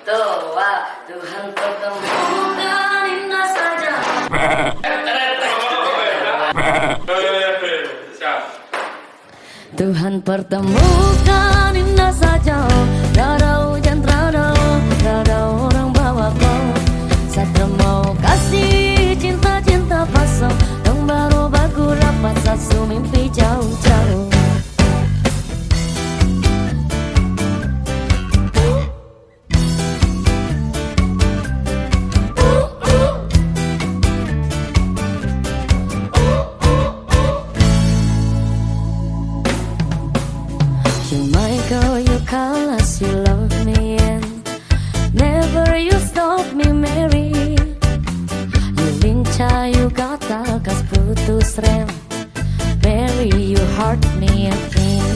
Doa Tuhan pertemukan indah saja. Tuhan pertemukan indah saja. Rada hujan, rada orang bawa kau. Saya mau kasih cinta-cinta pasang. Yang baru baku dapat satu mimpi jauh-jauh. You call us, you love me and never you stop me, Mary. You lincah, you kata kas putus rem, Mary, you hurt me again.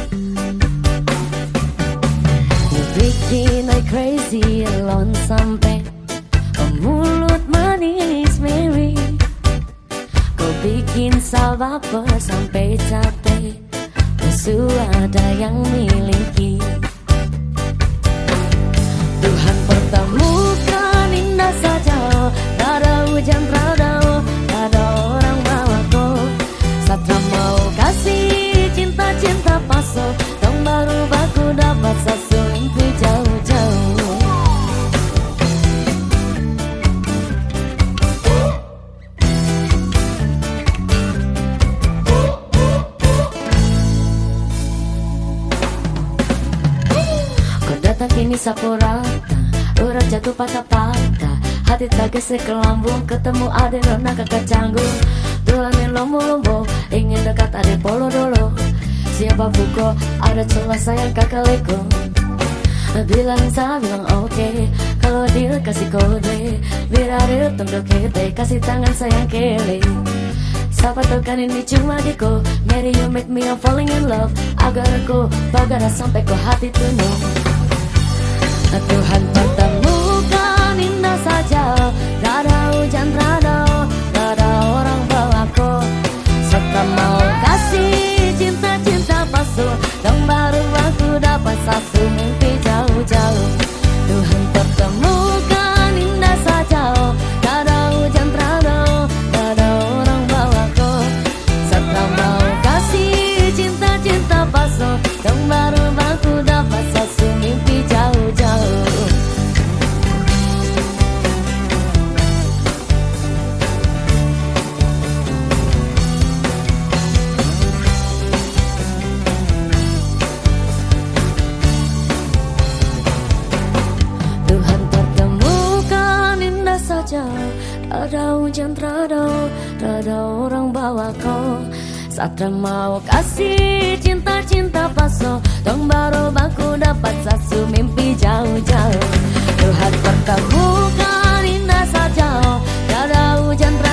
You bikin I crazy alone sampai mulut manis, Mary. Kau bikin salah sampai capek. Ada yang miliki. Tuhan pertemukan indah saja. Rada hujan, rada orang bawa kau. Satra mau kasih cinta-cinta paso. Tong baru baku dapat satu mimpi jauh-jauh. Kini sapu rata, urat jatuh patah-patah. Hati tak gesek ke lambung, ketemu ade rona kakak canggung. Tulanin lombo-lombo, ingin dekat ade polo dolo. Siapa buko, ada celah sayang kakak leko. Bilang saya bilang oke, kalau dia kasih kode. Biar ada tunggu kete, kasih tangan sayang kele. Siapa tahu kan ini cuma diko. Mary you make me I'm falling in love. Agar aku bagara sampai ke hati tunuh. Tuhan pertemukan indah saja. Rada hujan, rada orang bawa kau. Serta mau kasih cinta-cinta palsu. Dan baru aku dapat satu mimpi jauh-jauh. Tuhan pertemukan indah saja. Rada hujan, rada orang bawa kau. Serta mau kasih cinta-cinta palsu. Dan baru aku dapat satu mimpi jauh-jauh. Tuhan pertemukan indah saja. Rada hujan, rada orang bawa kau. Satra mau kasih cinta-cinta paso. Tong baru baku dapat satu mimpi jauh-jauh. Tuhan pertemukan indah saja. Rada hujan,